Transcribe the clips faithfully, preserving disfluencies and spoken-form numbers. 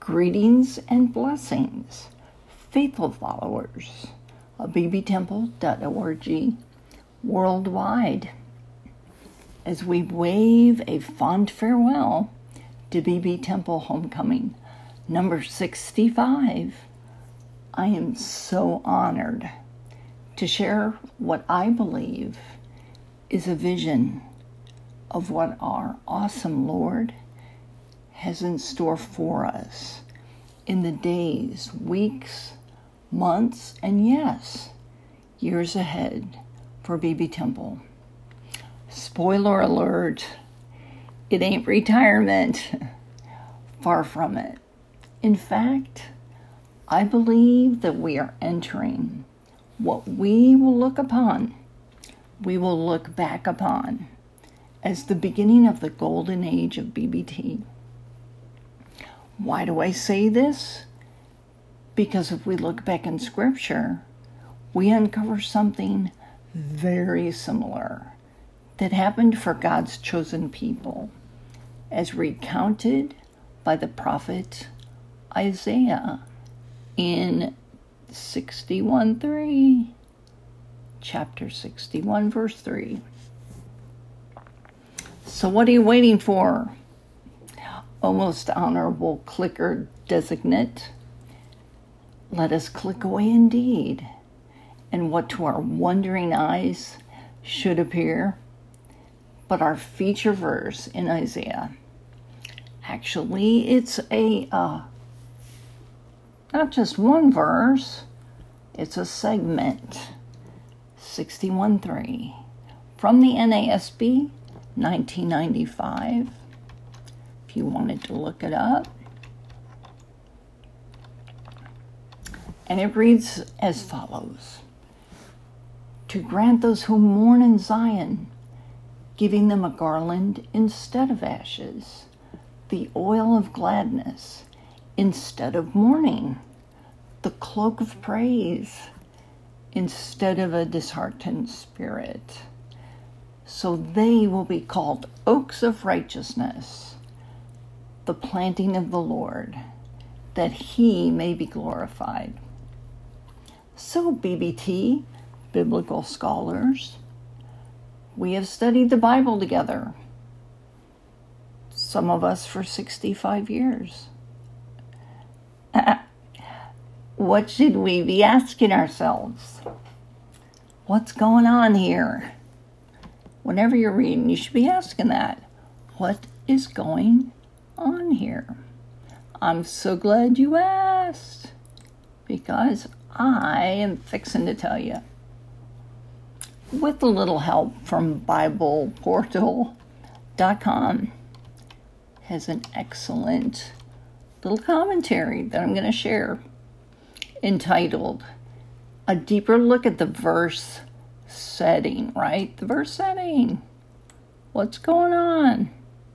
Greetings and blessings, faithful followers of b b temple dot org worldwide, as we wave a fond farewell to B B Temple Homecoming number sixty-five. I am so honored to share what I believe is a vision of what our awesome Lord has in store for us in the days, weeks, months, and yes, years ahead for B B Temple. Spoiler alert, it ain't retirement. Far from it. In fact, I believe that we are entering what we will look upon, we will look back upon as the beginning of the golden age of B B T. Why do I say this? Because if we look back in Scripture, we uncover something very similar that happened for God's chosen people, as recounted by the prophet Isaiah in sixty-one three, chapter sixty-one, verse three. So what are you waiting for, O most honorable clicker designate? Let us click away indeed, and what to our wondering eyes should appear but our feature verse in Isaiah. Actually, it's a uh, not just one verse, it's a segment. sixty-one three from the N A S B nineteen ninety-five. If you wanted to look it up. And it reads as follows: to grant those who mourn in Zion, giving them a garland instead of ashes, the oil of gladness instead of mourning, the cloak of praise instead of a disheartened spirit. So they will be called oaks of righteousness, the planting of the Lord, that he may be glorified. So B B T, biblical scholars, we have studied the Bible together, some of us for sixty-five years. What should we be asking ourselves? What's going on here? Whenever you're reading, you should be asking that. What is going on here? I'm so glad you asked, because I am fixing to tell you. With a little help from Bible Portal dot com, has an excellent little commentary that I'm going to share, entitled A Deeper Look at the Verse Setting, right? The verse setting. What's going on?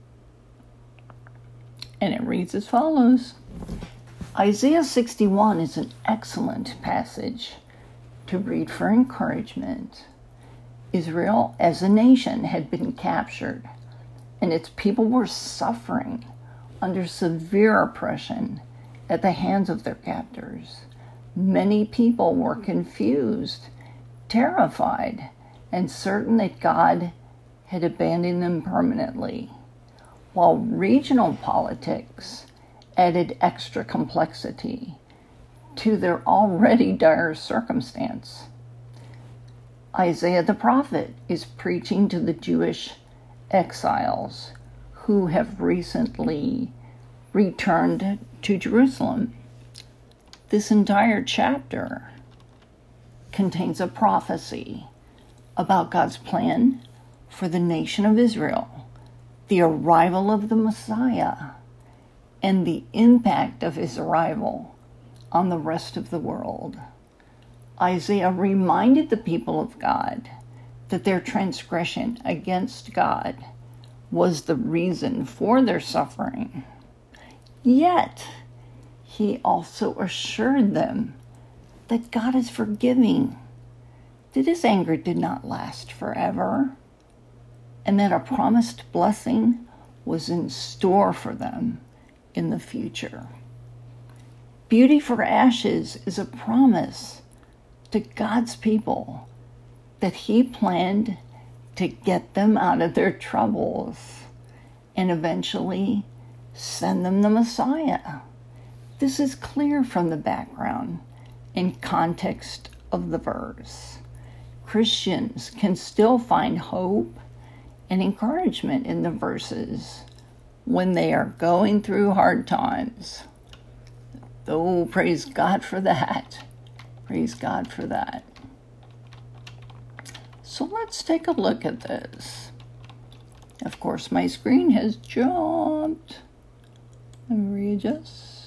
And it reads as follows. Isaiah sixty-one is an excellent passage to read for encouragement. Israel as a nation had been captured, and its people were suffering under severe oppression at the hands of their captors. Many people were confused, terrified, and certain that God had abandoned them permanently, while regional politics added extra complexity to their already dire circumstance. Isaiah the prophet is preaching to the Jewish exiles who have recently returned to Jerusalem. This entire chapter contains a prophecy about God's plan for the nation of Israel, the arrival of the Messiah, and the impact of his arrival on the rest of the world. Isaiah reminded the people of God that their transgression against God was the reason for their suffering. Yet, he also assured them that God is forgiving, that his anger did not last forever, and that a promised blessing was in store for them in the future. Beauty for ashes is a promise to God's people that he planned to get them out of their troubles and eventually send them the Messiah. This is clear from the background and context of the verse. Christians can still find hope and encouragement in the verses when they are going through hard times. Oh, praise God for that. Praise God for that. So let's take a look at this. Of course, my screen has jumped. Let me readjust.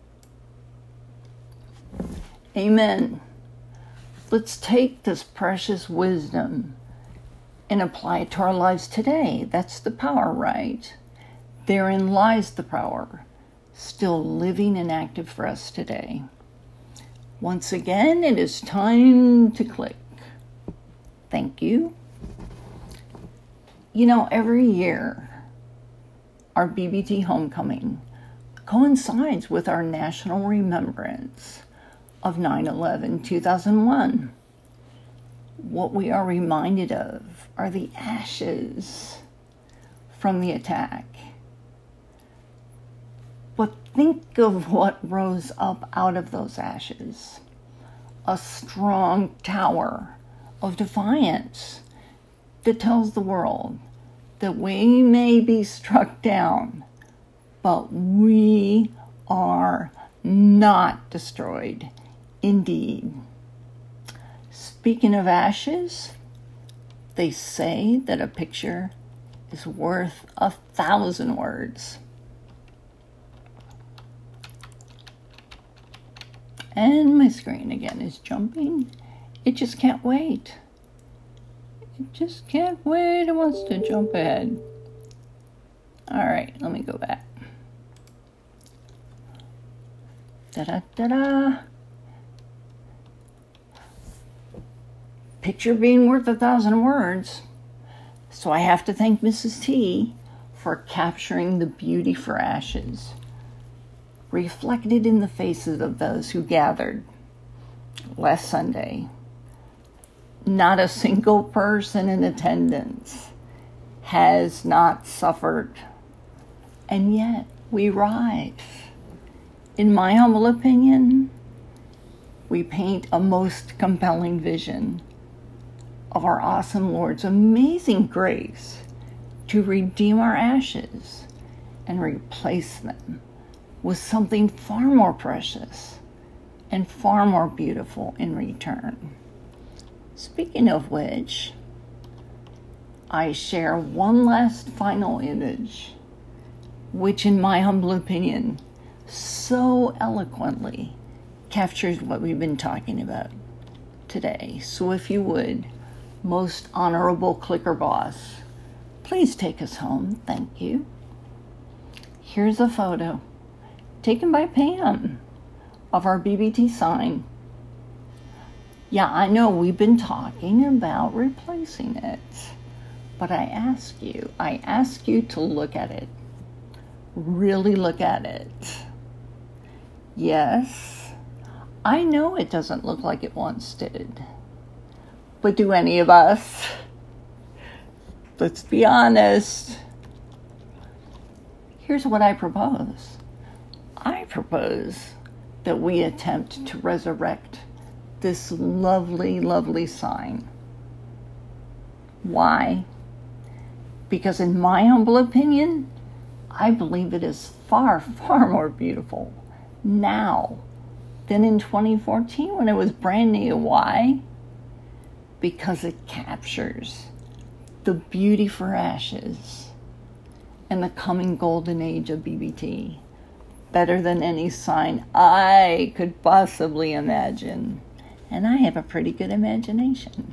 Amen. Let's take this precious wisdom and apply it to our lives today. That's the power, right? Therein lies the power, still living and active for us today. Once again, it is time to click. Thank you. You know, every year, our B B T homecoming coincides with our national remembrance of nine eleven two thousand one. What we are reminded of are the ashes from the attack. But think of what rose up out of those ashes. A strong tower of defiance that tells the world that we may be struck down, but we are not destroyed. Indeed. Speaking of ashes, they say that a picture is worth a thousand words. And my screen again is jumping. It just can't wait. It just can't wait. It wants to jump ahead. All right, let me go back. Da-da-da-da. Picture being worth a thousand words. So I have to thank Missus T for capturing the beauty for ashes, reflected in the faces of those who gathered last Sunday. Not a single person in attendance has not suffered, and yet we rise. In my humble opinion, we paint a most compelling vision of our awesome Lord's amazing grace to redeem our ashes and replace them with something far more precious and far more beautiful in return. Speaking of which, I share one last final image, which in my humble opinion, so eloquently captures what we've been talking about today. So if you would, most honorable clicker boss, please take us home. Thank you. Here's a photo taken by Pam of our B B T sign. Yeah, I know we've been talking about replacing it, but I ask you, I ask you to look at it. Really look at it. Yes, I know it doesn't look like it once did, but do any of us? Let's be honest. Here's what I propose. I propose that we attempt to resurrect this lovely, lovely sign. Why? Because in my humble opinion, I believe it is far, far more beautiful now than in twenty fourteen when it was brand new. Why? Because it captures the beauty for ashes and the coming golden age of B B T better than any sign I could possibly imagine. And I have a pretty good imagination.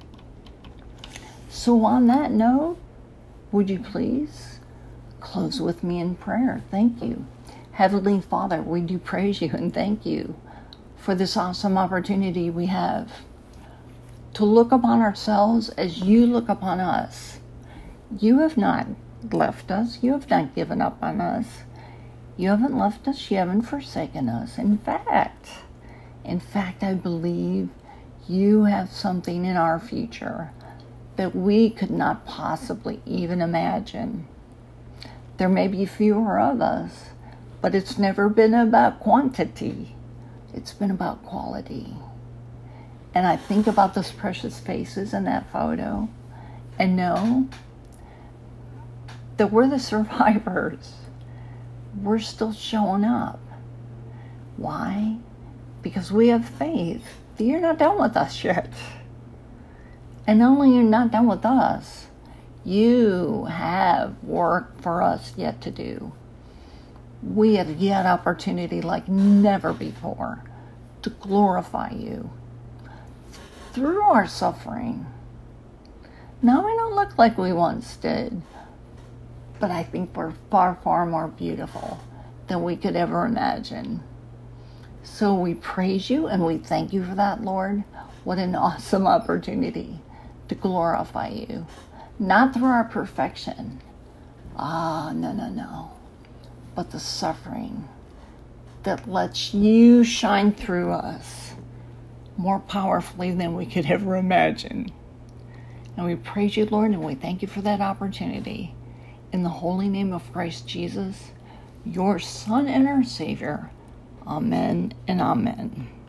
So on that note, would you please close with me in prayer? Thank you. Heavenly Father, we do praise you and thank you for this awesome opportunity we have to look upon ourselves as you look upon us. You have not left us. You have not given up on us. You haven't left us. You haven't forsaken us. In fact, in fact, I believe you have something in our future that we could not possibly even imagine. There may be fewer of us, but it's never been about quantity. It's been about quality. And I think about those precious faces in that photo and know that we're the survivors. We're still showing up. Why? Because we have faith that you're not done with us yet. And not only you're not done with us, you have work for us yet to do. We have yet opportunity like never before to glorify you through our suffering. Now we don't look like we once did, but I think we're far, far more beautiful than we could ever imagine. So we praise you and we thank you for that, Lord. What an awesome opportunity to glorify you. Not through our perfection. Ah, no, no, no. But the suffering that lets you shine through us more powerfully than we could ever imagine. And we praise you, Lord, and we thank you for that opportunity. In the holy name of Christ Jesus, your Son and our Savior. Amen and amen.